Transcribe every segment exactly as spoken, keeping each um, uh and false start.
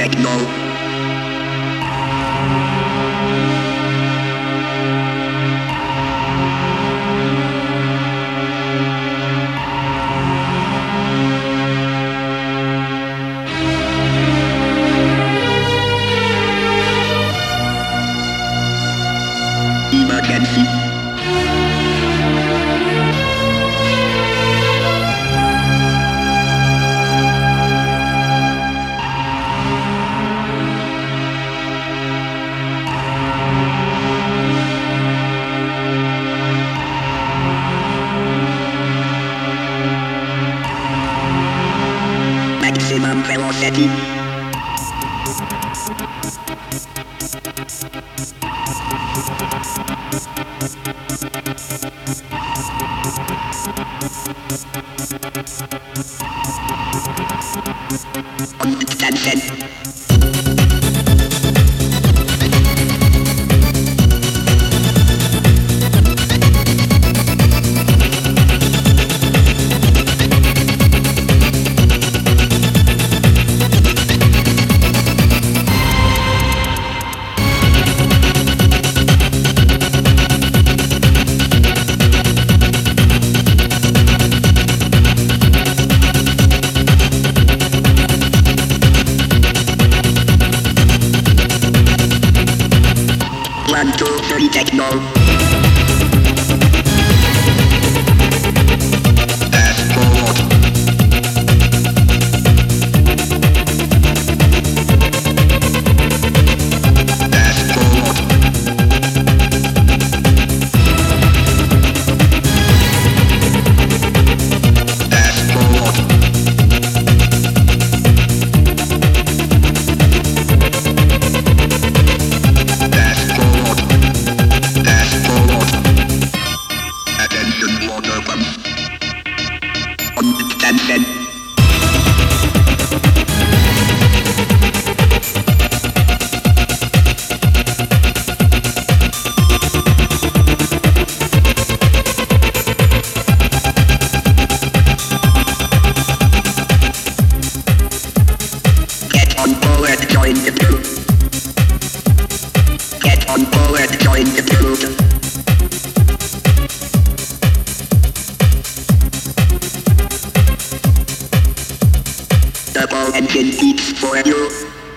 techno. Emergency. Maximum velocity. Attention. One, two, three, techno. Fast forward. Fast forward. Fast forward. Fast forward. Fast forward. Attention, water pumps. Attention. Get on board, join the crew. Get on board, join the crew. Double engine beats for you.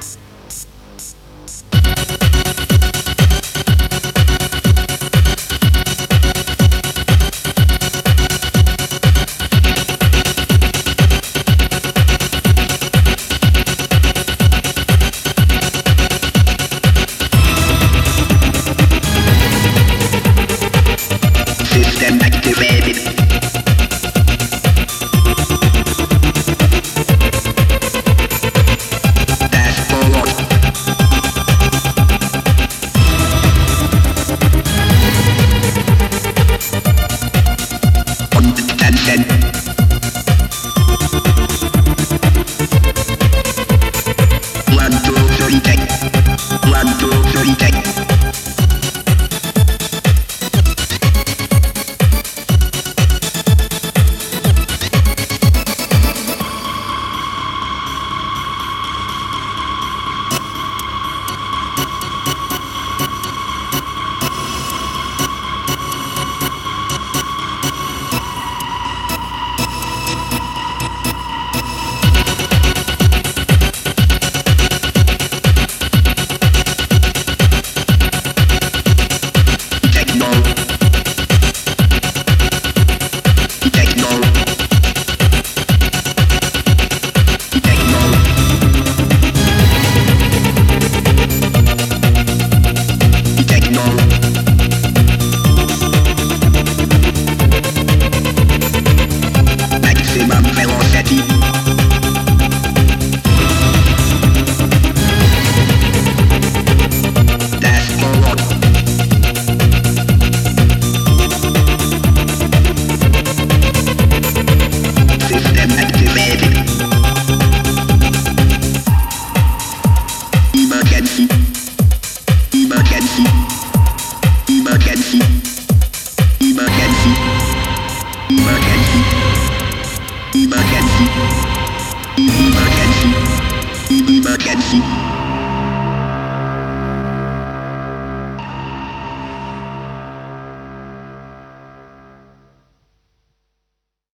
System activated. Fast forward. Attention. One, two, three, tech. One, two, three, tech. Maximum velocity. Fast forward. System activated. Emergency. Emergency. Emergency. Emergency. Emergency. Emergency. Emergency. Emergency.